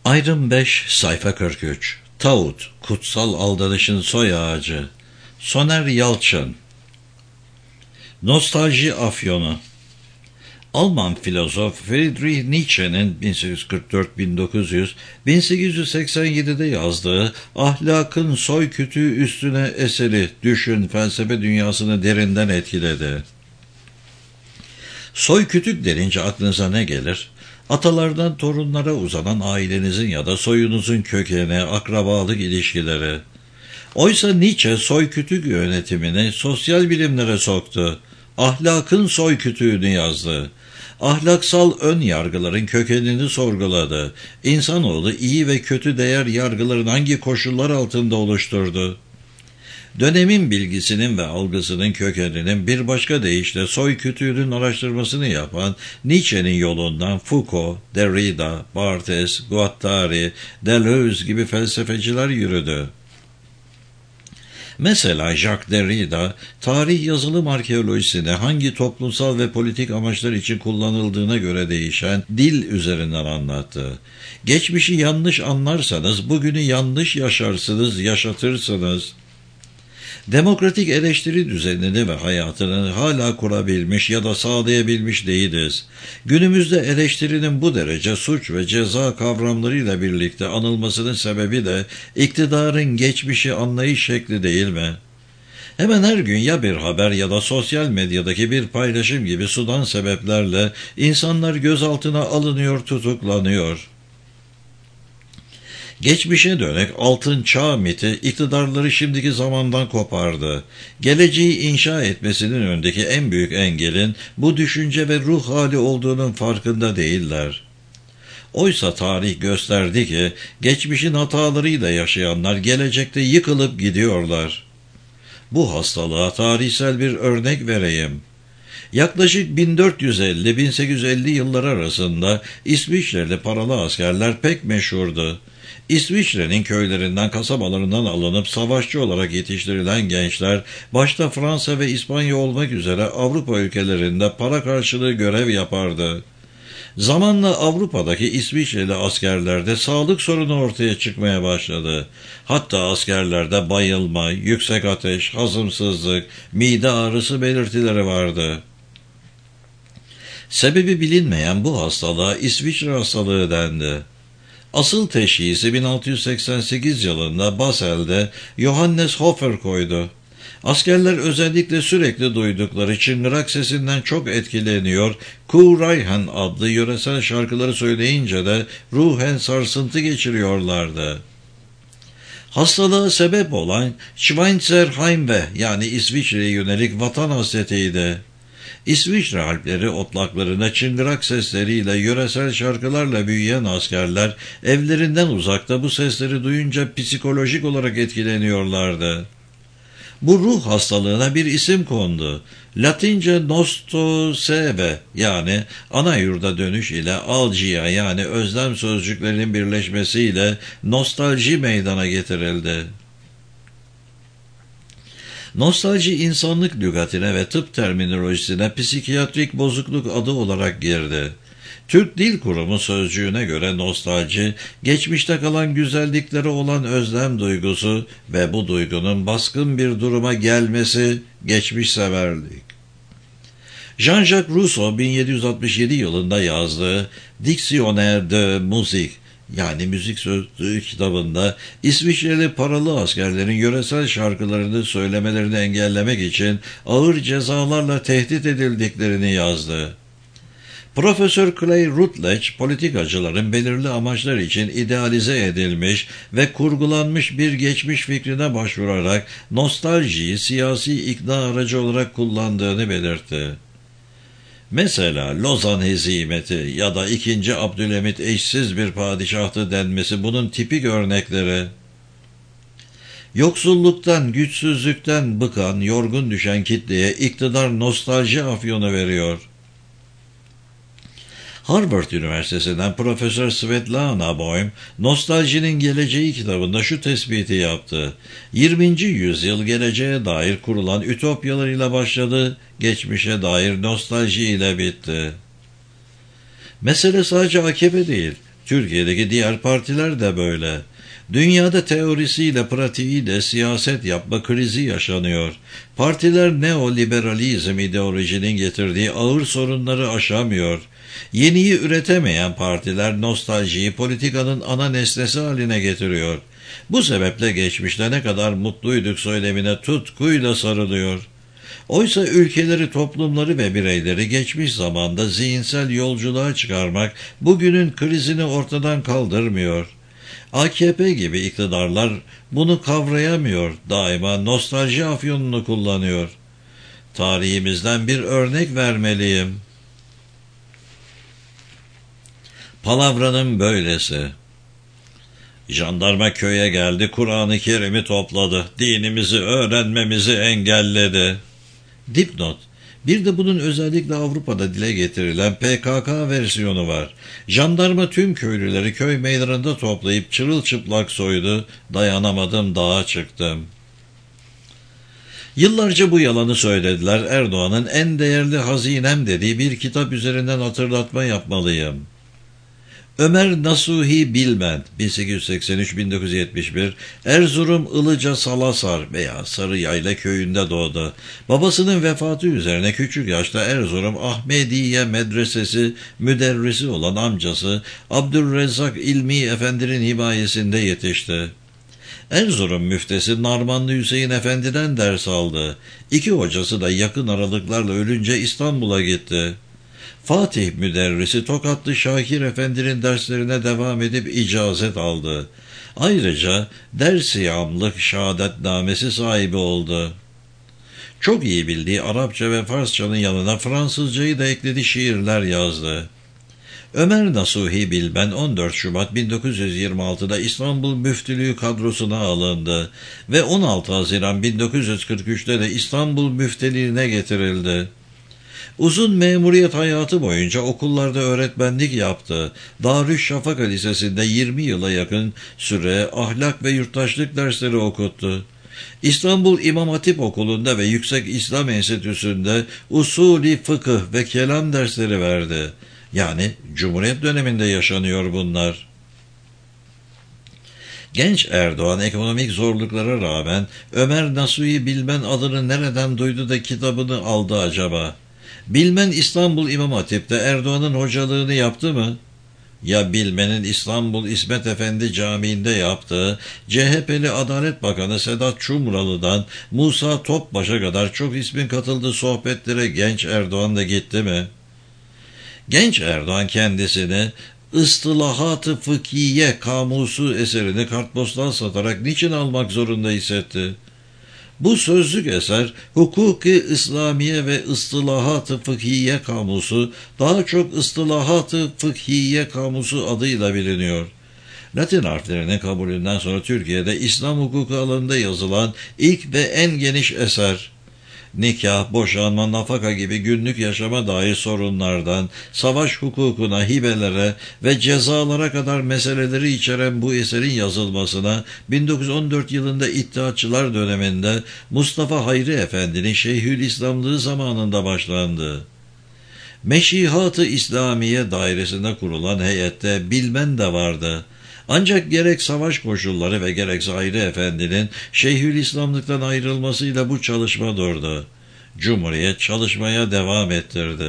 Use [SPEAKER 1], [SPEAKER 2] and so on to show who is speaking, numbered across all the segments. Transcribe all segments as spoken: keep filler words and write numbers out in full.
[SPEAKER 1] Ayrım beş, sayfa kırk üç. Tağut, kutsal aldanışın soy ağacı. Soner Yalçın. Nostalji afyonu. Alman filozof Friedrich Nietzsche'nin bin sekiz yüz kırk dört - bin dokuz yüz, bin sekiz yüz seksen yedi'de yazdığı Ahlakın Soy Kütüğü Üstüne eseri düşün felsefe dünyasını derinden etkiledi. Soy kütük denince aklınıza ne gelir? Atalardan torunlara uzanan ailenizin ya da soyunuzun kökeni, akrabalık ilişkileri. Oysa Nietzsche soy kütük yönetimini sosyal bilimlere soktu. Ahlakın soy kütüğünü yazdı. Ahlaksal ön yargıların kökenini sorguladı. İnsanoğlu iyi ve kötü değer yargıların hangi koşullar altında oluşturdu? Dönemin bilgisinin ve algısının kökeninin bir başka deyişle soy kütüğünün araştırmasını yapan Nietzsche'nin yolundan Foucault, Derrida, Barthes, Guattari, Deleuze gibi felsefeciler yürüdü. Mesela Jacques Derrida, tarih yazılım arkeolojisine hangi toplumsal ve politik amaçlar için kullanıldığına göre değişen dil üzerinden anlattı. Geçmişi yanlış anlarsanız bugünü yanlış yaşarsınız, yaşatırsınız. Demokratik eleştiri düzenini ve hayatını hala kurabilmiş ya da sağlayabilmiş değiliz. Günümüzde eleştirinin bu derece suç ve ceza kavramlarıyla birlikte anılmasının sebebi de iktidarın geçmişi anlayış şekli değil mi? Hemen her gün ya bir haber ya da sosyal medyadaki bir paylaşım gibi sudan sebeplerle insanlar gözaltına alınıyor, tutuklanıyor. Geçmişe dönük altın çağ miti iktidarları şimdiki zamandan kopardı. Geleceği inşa etmesinin önündeki en büyük engelin bu düşünce ve ruh hali olduğunun farkında değiller. Oysa tarih gösterdi ki geçmişin hatalarıyla yaşayanlar gelecekte yıkılıp gidiyorlar. Bu hastalığa tarihsel bir örnek vereyim. Yaklaşık bin dört yüz elli - bin sekiz yüz elli yıllar arasında İsviçreli paralı askerler pek meşhurdu. İsviçre'nin köylerinden, kasabalarından alınıp savaşçı olarak yetiştirilen gençler, başta Fransa ve İspanya olmak üzere Avrupa ülkelerinde para karşılığı görev yapardı. Zamanla Avrupa'daki İsviçreli askerlerde sağlık sorunu ortaya çıkmaya başladı. Hatta askerlerde bayılma, yüksek ateş, hazımsızlık, mide ağrısı belirtileri vardı. Sebebi bilinmeyen bu hastalığa İsviçre hastalığı dendi. Asıl teşhisi bin altı yüz seksen sekiz yılında Basel'de Johannes Hofer koydu. Askerler özellikle sürekli duydukları çıngırak sesinden çok etkileniyor, Kuhrayhen adlı yöresel şarkıları söyleyince de ruhen sarsıntı geçiriyorlardı. Hastalığa sebep olan Schweizer Heimweh yani İsviçre'ye yönelik vatan hasretiydi. İsviçre Alpleri otlaklarına çıngırak sesleriyle, yöresel şarkılarla büyüyen askerler evlerinden uzakta bu sesleri duyunca psikolojik olarak etkileniyorlardı. Bu ruh hastalığına bir isim kondu. Latince nostoseve yani ana yurda dönüş ile algia yani özlem sözcüklerinin birleşmesiyle nostalji meydana getirildi. Nostalji insanlık lügatine ve tıp terminolojisine psikiyatrik bozukluk adı olarak girdi. Türk Dil Kurumu sözcüğüne göre nostalji, geçmişte kalan güzelliklere olan özlem duygusu ve bu duygunun baskın bir duruma gelmesi, geçmiş severlik. Jean-Jacques Rousseau bin yedi yüz altmış yedi yılında yazdığı Dictionnaire de Musique yani müzik sözlüğü kitabında İsviçreli paralı askerlerin yöresel şarkılarını söylemelerini engellemek için ağır cezalarla tehdit edildiklerini yazdı. Profesör Clay Routledge, politikacıların belirli amaçlar için idealize edilmiş ve kurgulanmış bir geçmiş fikrine başvurarak nostaljiyi siyasi ikna aracı olarak kullandığını belirtti. Mesela Lozan hezimeti ya da ikinci Abdülhamit eşsiz bir padişahtı denmesi bunun tipik örnekleri. Yoksulluktan, güçsüzlükten bıkan, yorgun düşen kitleye iktidar nostalji afyonu veriyor. Harvard Üniversitesi'nden Profesör Svetlana Boym, Nostaljinin Geleceği kitabında şu tespiti yaptı. yirminci yüzyıl geleceğe dair kurulan ütopyalarıyla başladı, geçmişe dair nostalji ile bitti. Mesele sadece A K P değil, Türkiye'deki diğer partiler de böyle. Dünyada teorisiyle pratiğiyle siyaset yapma krizi yaşanıyor. Partiler neoliberalizm ideolojinin getirdiği ağır sorunları aşamıyor. Yeniyi üretemeyen partiler nostaljiyi politikanın ana nesnesi haline getiriyor. Bu sebeple geçmişte ne kadar mutluyduk söylemine tutkuyla sarılıyor. Oysa ülkeleri, toplumları ve bireyleri geçmiş zamanda zihinsel yolculuğa çıkarmak bugünün krizini ortadan kaldırmıyor. A K P gibi iktidarlar bunu kavrayamıyor, daima nostalji afyonunu kullanıyor. Tarihimizden bir örnek vermeliyim. Palavranın böylesi. Jandarma köye geldi, Kur'an-ı Kerim'i topladı, dinimizi öğrenmemizi engelledi. Dipnot. Bir de bunun özellikle Avrupa'da dile getirilen P K K versiyonu var. Jandarma tüm köylüleri köy meydanında toplayıp çırılçıplak soydu, dayanamadım dağa çıktım. Yıllarca bu yalanı söylediler. Erdoğan'ın en değerli hazinem dediği bir kitap üzerinden hatırlatma yapmalıyım. Ömer Nasuhi Bilmen bin sekiz yüz seksen üç - bin dokuz yüz yetmiş bir Erzurum Ilıca Salasar veya Sarıyayla köyünde doğdu. Babasının vefatı üzerine küçük yaşta Erzurum Ahmediye Medresesi müderrisi olan amcası Abdülrezzak İlmi Efendi'nin himayesinde yetişti. Erzurum müftesi Narmanlı Hüseyin Efendi'den ders aldı. İki hocası da yakın aralıklarla ölünce İstanbul'a gitti. Fatih müderrisi Tokatlı Şakir Efendi'nin derslerine devam edip icazet aldı. Ayrıca ders-i-amlık şehadetnamesi sahibi oldu. Çok iyi bildiği Arapça ve Farsçanın yanına Fransızcayı da ekledi, şiirler yazdı. Ömer Nasuhi Bilben on dört Şubat bin dokuz yüz yirmi altıda İstanbul Müftülüğü kadrosuna alındı ve on altı Haziran bin dokuz yüz kırk üçte de İstanbul Müfteliğine getirildi. Uzun memuriyet hayatı boyunca okullarda öğretmenlik yaptı. Darüşşafaka Lisesi'nde yirmi yıla yakın süre ahlak ve yurttaşlık dersleri okuttu. İstanbul İmam Hatip Okulu'nda ve Yüksek İslam Enstitüsü'nde usulü fıkıh ve kelam dersleri verdi. Yani Cumhuriyet döneminde yaşanıyor bunlar. Genç Erdoğan ekonomik zorluklara rağmen Ömer Nasuhi Bilmen adını nereden duydu da kitabını aldı acaba? Bilmen İstanbul İmam Hatip'te Erdoğan'ın hocalığını yaptı mı? Ya Bilmen'in İstanbul İsmet Efendi Camii'nde yaptığı C H P'li Adalet Bakanı Sedat Çumralı'dan Musa Topbaş'a kadar çok ismin katıldığı sohbetlere genç Erdoğan da gitti mi? Genç Erdoğan kendisini ıstılahat-ı fıkhiye kamusu eserini kartpostal satarak niçin almak zorunda hissetti? Bu sözlük eser Hukuki İslamiye ve ıstılahat-ı fıkhiye kamusu, daha çok ıstılahat-ı fıkhiye kamusu adıyla biliniyor. Latin harflerinin kabulünden sonra Türkiye'de İslam hukuku alanında yazılan ilk ve en geniş eser. Nikah, boşanma, nafaka gibi günlük yaşama dair sorunlardan, savaş hukukuna, hibelere ve cezalara kadar meseleleri içeren bu eserin yazılmasına bin dokuz yüz on dört yılında İttihatçılar döneminde Mustafa Hayri Efendi'nin Şeyhülislamlığı zamanında başlandı. Meşihat-ı İslamiye dairesinde kurulan heyette Bilmen de vardı. Ancak gerek savaş koşulları ve gerekse Hayri Efendi'nin Şeyhülislamlıktan ayrılmasıyla bu çalışma durdu. Cumhuriyet çalışmaya devam ettirdi.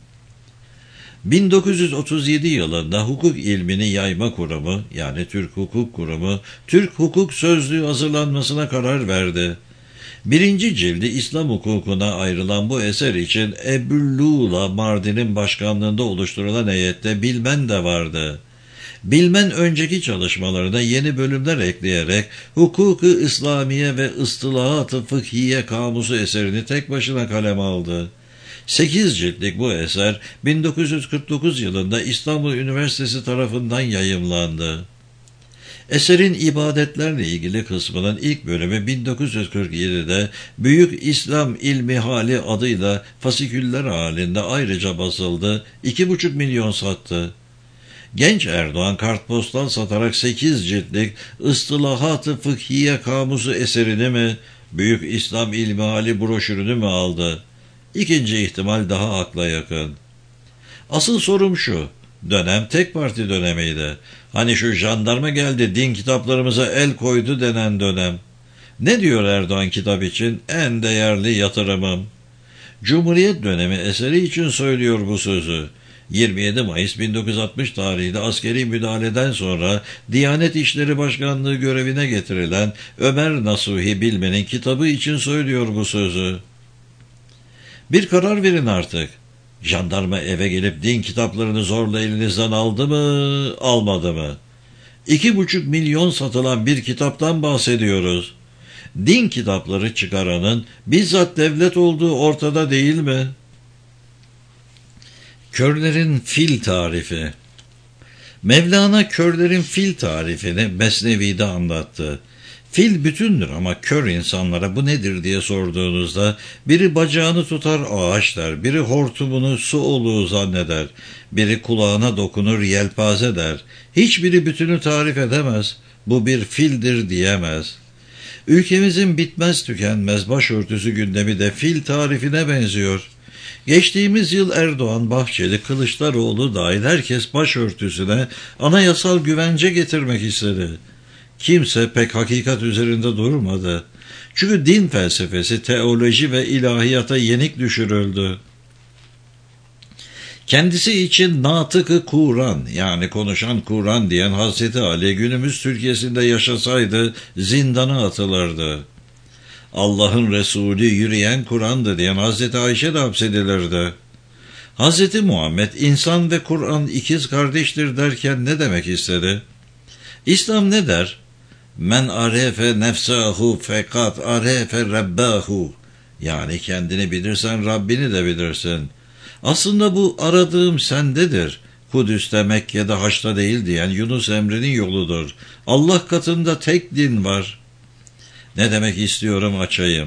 [SPEAKER 1] bin dokuz yüz otuz yedi yılında hukuk ilmini yayma kurumu, yani Türk Hukuk Kurumu, Türk Hukuk Sözlüğü hazırlanmasına karar verdi. Birinci cildi İslam hukukuna ayrılan bu eser için Ebu'l-Lula Mardin'in başkanlığında oluşturulan heyette Bilmen de vardı. Bilmen önceki çalışmalarına yeni bölümler ekleyerek Hukuk-ı İslamiye ve Istılahat-ı Fıkhiye kamusu eserini tek başına kaleme aldı. Sekiz ciltlik bu eser bin dokuz yüz kırk dokuz yılında İstanbul Üniversitesi tarafından yayımlandı. Eserin ibadetlerle ilgili kısmının ilk bölümü bin dokuz yüz kırk yedide Büyük İslam İlmihali adıyla fasiküller halinde ayrıca basıldı, iki buçuk milyon sattı. Genç Erdoğan kartpostal satarak sekiz ciltlik Istılahat-ı Fıkhiye kamusu eserini mi, Büyük İslam İlmihali broşürünü mü aldı? İkinci ihtimal daha akla yakın. Asıl sorum şu, Dönem tek parti dönemiydi. Hani şu jandarma geldi din kitaplarımıza el koydu denen dönem. Ne diyor Erdoğan kitap için? En değerli yatırımım. Cumhuriyet dönemi eseri için söylüyor bu sözü. yirmi yedi Mayıs bin dokuz yüz altmış tarihinde askeri müdahaleden sonra Diyanet İşleri Başkanlığı görevine getirilen Ömer Nasuhi Bilmen'in kitabı için söylüyor bu sözü. Bir karar verin artık. Jandarma eve gelip din kitaplarını zorla elinizden aldı mı, almadı mı? İki buçuk milyon satılan bir kitaptan bahsediyoruz. Din kitapları çıkaranın bizzat devlet olduğu ortada değil mi? Körlerin fil tarifi. Mevlana körlerin fil tarifini Mesnevi'de anlattı. Fil bütündür ama kör insanlara bu nedir diye sorduğunuzda biri bacağını tutar ağaç der, biri hortumunu su oluğu zanneder, biri kulağına dokunur yelpaze der. Hiçbiri bütünü tarif edemez, bu bir fildir diyemez. Ülkemizin bitmez tükenmez başörtüsü gündemi de fil tarifine benziyor. Geçtiğimiz yıl Erdoğan, Bahçeli, Kılıçdaroğlu dahil herkes başörtüsüne anayasal güvence getirmek istedi. Kimse pek hakikat üzerinde durmadı. Çünkü din felsefesi, teoloji ve ilahiyata yenik düşürüldü. Kendisi için natık-ı Kur'an yani konuşan Kur'an diyen Hazreti Ali günümüz Türkiye'sinde yaşasaydı zindana atılırdı. Allah'ın Resulü yürüyen Kur'an'dı diyen Hazreti Ayşe de hapsedilirdi. Hazreti Muhammed insan ve Kur'an ikiz kardeştir derken ne demek istedi? İslam ne der? Men arefe nefsahu fekat arefe rabbahu. Yani kendini bilirsen Rabbini de bilirsin. Aslında bu aradığım sendedir. Kudüs'te, Mekke'de, Haç'ta değil diyen Yunus Emre'nin yoludur. Allah katında tek din var. Ne demek istiyorum açayım.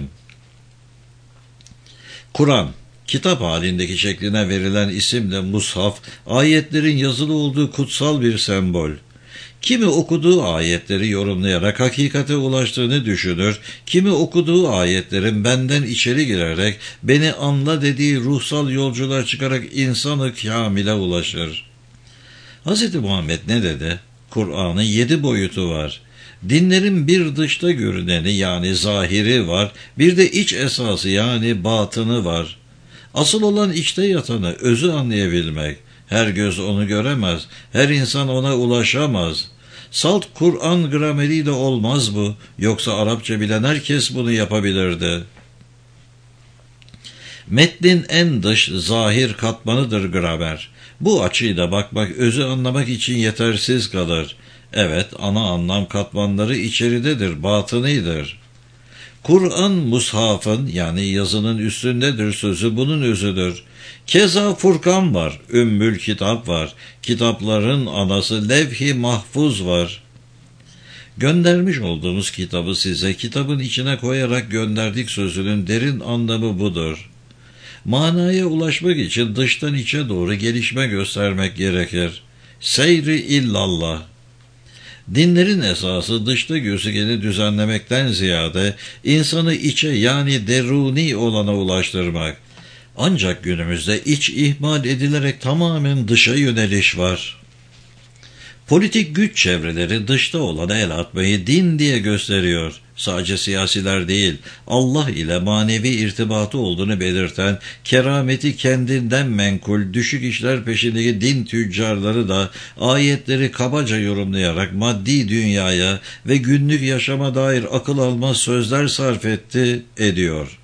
[SPEAKER 1] Kur'an, kitap halindeki şekline verilen isimle mushaf, ayetlerin yazılı olduğu kutsal bir sembol. Kimi okuduğu ayetleri yorumlayarak hakikate ulaştığını düşünür, kimi okuduğu ayetlerin benden içeri girerek beni anla dediği ruhsal yolculuğa çıkarak insanı kamile ulaşır. Hz. Muhammed ne dedi? Kur'an'ın yedi boyutu var. Dinlerin bir dışta görüneni yani zahiri var, bir de iç esası yani batını var. Asıl olan içte yatanı, özü anlayabilmek. Her göz onu göremez, her insan ona ulaşamaz. Salt Kur'an grameriyle olmaz bu, yoksa Arapça bilen herkes bunu yapabilirdi. Metnin en dış, zahir katmanıdır gramer. Bu açıyla bakmak, özü anlamak için yetersiz kalır. Evet, ana anlam katmanları içeridedir, batınıdır. Kur'an mushafın yani yazının üstündedir sözü bunun özüdür. Keza Furkan var, Ümmül Kitap var, kitapların anası Levh-i Mahfuz var. Göndermiş olduğumuz kitabı size kitabın içine koyarak gönderdik sözünün derin anlamı budur. Manaya ulaşmak için dıştan içe doğru gelişme göstermek gerekir. Seyri illallah. Dinlerin esası dışta gözükeni düzenlemekten ziyade insanı içe yani deruni olana ulaştırmak. Ancak günümüzde iç ihmal edilerek tamamen dışa yöneliş var. Politik güç çevreleri dışta olana el atmayı din diye gösteriyor. Sadece siyasiler değil, Allah ile manevi irtibatı olduğunu belirten, kerameti kendinden menkul, düşük işler peşindeki din tüccarları da ayetleri kabaca yorumlayarak maddi dünyaya ve günlük yaşama dair akıl almaz sözler sarf etti, ediyor.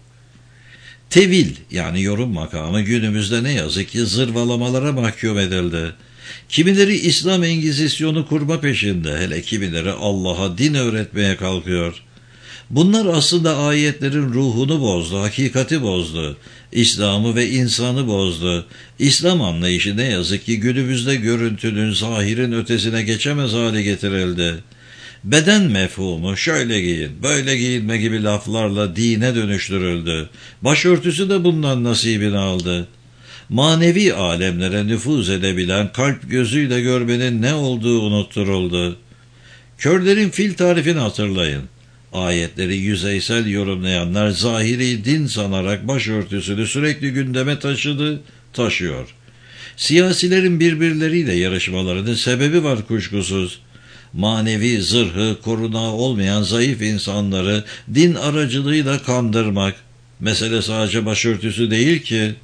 [SPEAKER 1] Tevil yani yorum makamı günümüzde ne yazık ki zırvalamalara mahkum edildi. Kimileri İslam Engizisyonu kurma peşinde, hele kimileri Allah'a din öğretmeye kalkıyor. Bunlar aslında ayetlerin ruhunu bozdu, hakikati bozdu. İslam'ı ve insanı bozdu. İslam anlayışı ne yazık ki günümüzde görüntünün, zahirin ötesine geçemez hale getirildi. Beden mefhumu şöyle giyin, böyle giyinme gibi laflarla dine dönüştürüldü. Başörtüsü de bundan nasibini aldı. Manevi alemlere nüfuz edebilen kalp gözüyle görmenin ne olduğu unutturuldu. Körlerin fil tarifini hatırlayın. Ayetleri yüzeysel yorumlayanlar zahiri din sanarak başörtüsünü sürekli gündeme taşıdı, taşıyor. Siyasilerin birbirleriyle yarışmalarının sebebi var kuşkusuz. Manevi zırhı, korunağı olmayan zayıf insanları din aracılığıyla kandırmak. Mesele sadece başörtüsü değil ki.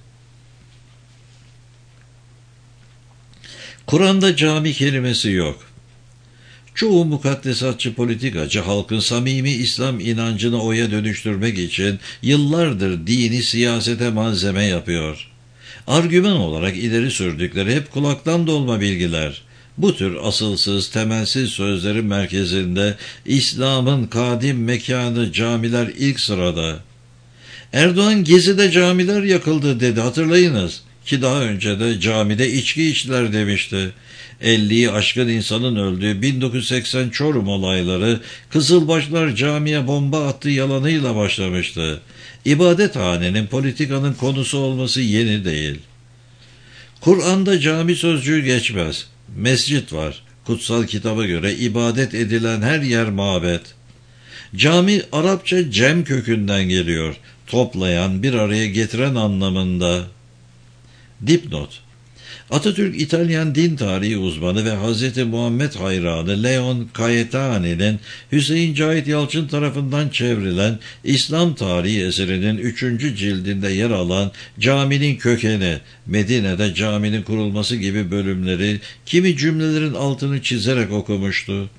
[SPEAKER 1] Kur'an'da cami kelimesi yok. Çoğu mukaddesatçı politikacı halkın samimi İslam inancını oya dönüştürmek için yıllardır dini siyasete malzeme yapıyor. Argüman olarak ileri sürdükleri hep kulaktan dolma bilgiler. Bu tür asılsız, temelsiz sözlerin merkezinde İslam'ın kadim mekanı camiler ilk sırada. Erdoğan Gezi'de camiler yakıldı dedi, hatırlayınız. Ki daha önce de camide içki içtiler demişti. elliyi aşkın insanın öldüğü bin dokuz yüz seksen Çorum olayları Kızılbaşlar camiye bomba attığı yalanıyla başlamıştı. İbadethanenin politikanın konusu olması yeni değil. Kur'an'da cami sözcüğü geçmez. Mescit var. Kutsal kitaba göre ibadet edilen her yer mabet. Cami Arapça cem kökünden geliyor. Toplayan, bir araya getiren anlamında. Dipnot: Atatürk İtalyan din tarihi uzmanı ve Hazreti Muhammed hayranı Leon Caetani'nin Hüseyin Cahit Yalçın tarafından çevrilen İslam tarihi eserinin üçüncü cildinde yer alan Caminin Kökeni, Medine'de caminin kurulması gibi bölümleri kimi cümlelerin altını çizerek okumuştu.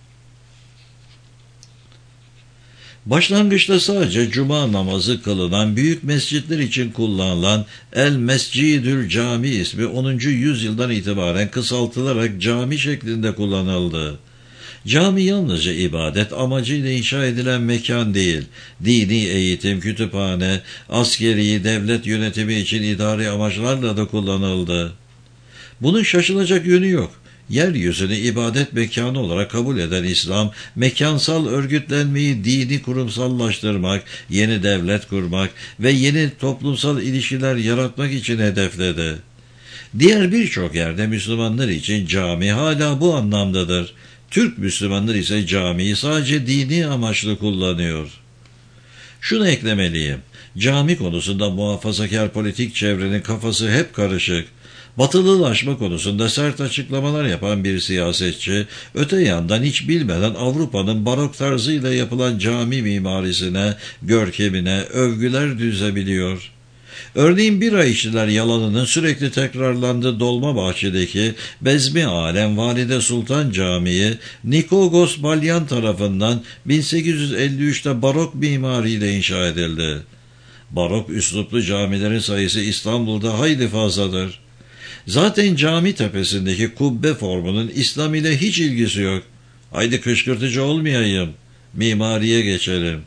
[SPEAKER 1] Başlangıçta sadece cuma namazı kılınan büyük mescitler için kullanılan El Mescidül Cami ismi onuncu yüzyıldan itibaren kısaltılarak cami şeklinde kullanıldı. Cami yalnızca ibadet amacıyla inşa edilen mekan değil, dini eğitim, kütüphane, askeri, devlet yönetimi için idari amaçlarla da kullanıldı. Bunun şaşılacak yönü yok. Yeryüzünü ibadet mekanı olarak kabul eden İslam, mekansal örgütlenmeyi dini kurumsallaştırmak, yeni devlet kurmak ve yeni toplumsal ilişkiler yaratmak için hedefledi. Diğer birçok yerde Müslümanlar için cami hala bu anlamdadır. Türk Müslümanlar ise camiyi sadece dini amaçlı kullanıyor. Şunu eklemeliyim, cami konusunda muhafazakar politik çevrenin kafası hep karışık. Batılılaşma konusunda sert açıklamalar yapan bir siyasetçi, öte yandan hiç bilmeden Avrupa'nın barok tarzıyla yapılan cami mimarisine, görkemine övgüler düzebiliyor. Örneğin bira içtiler yalanının sürekli tekrarlandığı Dolmabahçe'deki Bezmi Alem Valide Sultan Camii, Nikogos Balyan tarafından bin sekiz yüz elli üçte barok mimariyle inşa edildi. Barok üsluplu camilerin sayısı İstanbul'da hayli fazladır. Zaten cami tepesindeki kubbe formunun İslam ile hiç ilgisi yok. Haydi kışkırtıcı olmayayım, mimariye geçelim.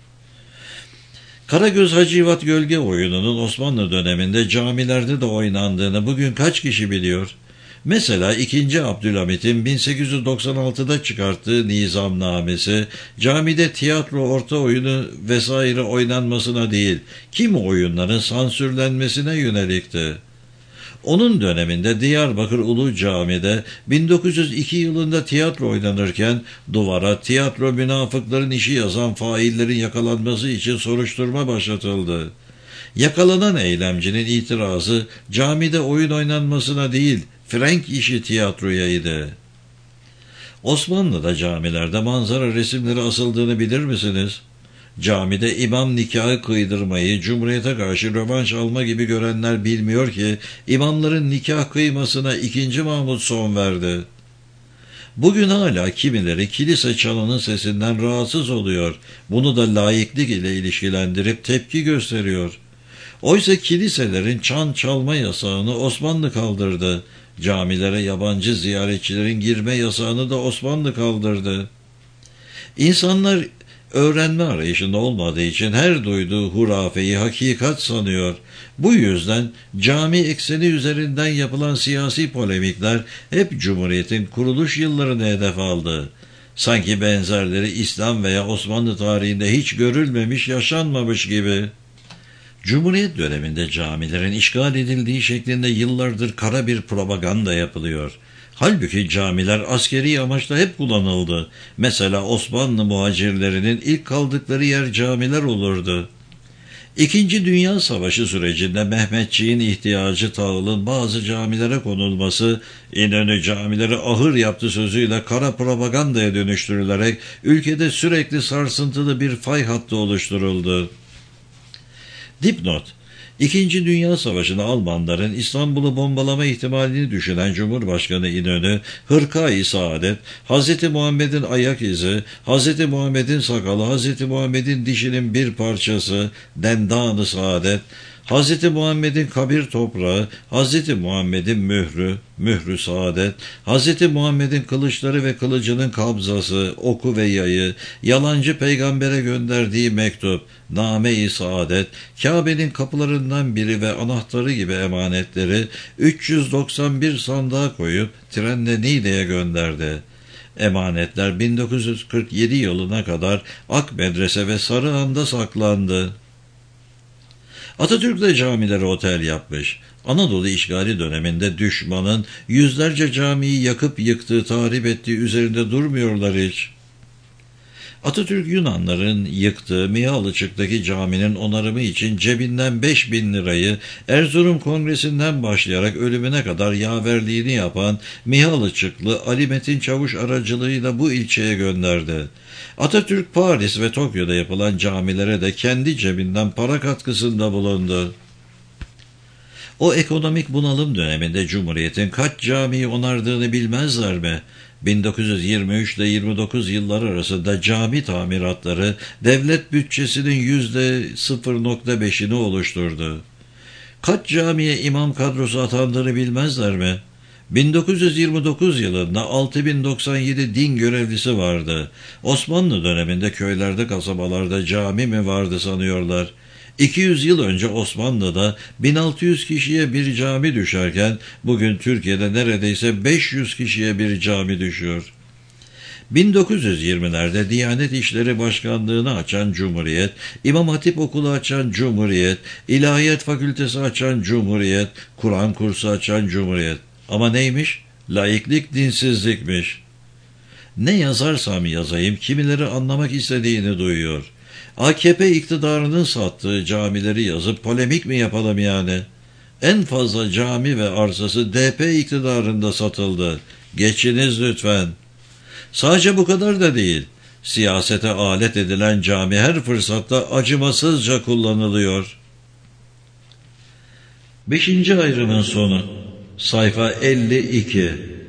[SPEAKER 1] Karagöz Hacivat Gölge oyununun Osmanlı döneminde camilerde de oynandığını bugün kaç kişi biliyor? Mesela ikinci. Abdülhamit'in bin sekiz yüz doksan altıda çıkarttığı nizamnamesi, camide tiyatro, orta oyunu vesaire oynanmasına değil, kimi oyunların sansürlenmesine yönelikti. Onun döneminde Diyarbakır Ulu Cami'de bin dokuz yüz iki yılında tiyatro oynanırken duvara tiyatro münafıkların işi yazan faillerin yakalanması için soruşturma başlatıldı. Yakalanan eylemcinin itirazı camide oyun oynanmasına değil, Frank işi tiyatroyaydı. Osmanlı'da camilerde manzara resimleri asıldığını bilir misiniz? Camide imam nikahı kıydırmayı Cumhuriyete karşı rövanş alma gibi görenler bilmiyor ki imamların nikah kıymasına ikinci. Mahmut son verdi. Bugün hala kimileri kilise çanının sesinden rahatsız oluyor. Bunu da laiklik ile ilişkilendirip tepki gösteriyor. Oysa kiliselerin çan çalma yasağını Osmanlı kaldırdı. Camilere yabancı ziyaretçilerin girme yasağını da Osmanlı kaldırdı. İnsanlar öğrenme arayışında olmadığı için her duyduğu hurafeyi hakikat sanıyor. Bu yüzden cami ekseni üzerinden yapılan siyasi polemikler hep Cumhuriyet'in kuruluş yıllarını hedef aldı. Sanki benzerleri İslam veya Osmanlı tarihinde hiç görülmemiş, yaşanmamış gibi. Cumhuriyet döneminde camilerin işgal edildiği şeklinde yıllardır kara bir propaganda yapılıyor. Halbuki camiler askeri amaçla hep kullanıldı. Mesela Osmanlı muhacirlerinin ilk kaldıkları yer camiler olurdu. İkinci Dünya Savaşı sürecinde Mehmetçiğin ihtiyacı tahılın bazı camilere konulması, İnönü camileri ahır yaptı sözüyle kara propagandaya dönüştürülerek ülkede sürekli sarsıntılı bir fay hattı oluşturuldu. Dipnot: İkinci Dünya Savaşı'nda Almanların İstanbul'u bombalama ihtimalini düşünen Cumhurbaşkanı İnönü, Hırka-i Saadet, Hz. Muhammed'in ayak izi, Hz. Muhammed'in sakalı, Hz. Muhammed'in dişinin bir parçası, dendan-ı saadet, Hz. Muhammed'in kabir toprağı, Hz. Muhammed'in mührü, mührü saadet, Hz. Muhammed'in kılıçları ve kılıcının kabzası, oku ve yayı, yalancı peygambere gönderdiği mektup, name-i saadet, Kabe'nin kapılarından biri ve anahtarı gibi emanetleri üç yüz doksan bir sandığa koyup trenle Niğde'ye gönderdi. Emanetler bin dokuz yüz kırk yedi yılına kadar Ak Medrese ve Sarıhan'da saklandı. Atatürk de camilere otel yapmış. Anadolu işgali döneminde düşmanın yüzlerce camiyi yakıp yıktığı, tahrip ettiği üzerinde durmuyorlar hiç. Atatürk Yunanların yıktığı Mihalıçık'taki caminin onarımı için cebinden beş bin lirayı Erzurum Kongresi'nden başlayarak ölümüne kadar yaverliğini yapan Mihalıçıklı Ali Metin Çavuş aracılığıyla bu ilçeye gönderdi. Atatürk Paris ve Tokyo'da yapılan camilere de kendi cebinden para katkısında bulundu. O ekonomik bunalım döneminde Cumhuriyet'in kaç camiyi onardığını bilmezler mi? bin dokuz yüz yirmi üç ile yirmi dokuz yılları arasında cami tamiratları devlet bütçesinin yüzde sıfır nokta beşini oluşturdu. Kaç camiye imam kadrosu atandığını bilmezler mi? bin dokuz yüz yirmi dokuz yılında altı bin doksan yedi din görevlisi vardı. Osmanlı döneminde köylerde, kasabalarda cami mi vardı sanıyorlar? iki yüz yıl önce Osmanlı'da bin altı yüz kişiye bir cami düşerken bugün Türkiye'de neredeyse beş yüz kişiye bir cami düşüyor. bin dokuz yüz yirmilerde Diyanet İşleri Başkanlığı'nı açan Cumhuriyet, İmam Hatip Okulu açan Cumhuriyet, İlahiyat Fakültesi açan Cumhuriyet, Kur'an kursu açan Cumhuriyet. Ama neymiş? Laiklik dinsizlikmiş. Ne yazarsam yazayım kimileri anlamak istediğini duyuyor. A K P iktidarının sattığı camileri yazıp polemik mi yapalım yani? En fazla cami ve arsası D P iktidarında satıldı. Geçiniz lütfen. Sadece bu kadar da değil. Siyasete alet edilen cami her fırsatta acımasızca kullanılıyor. Beşinci ayrımın sonu. Sayfa elli iki.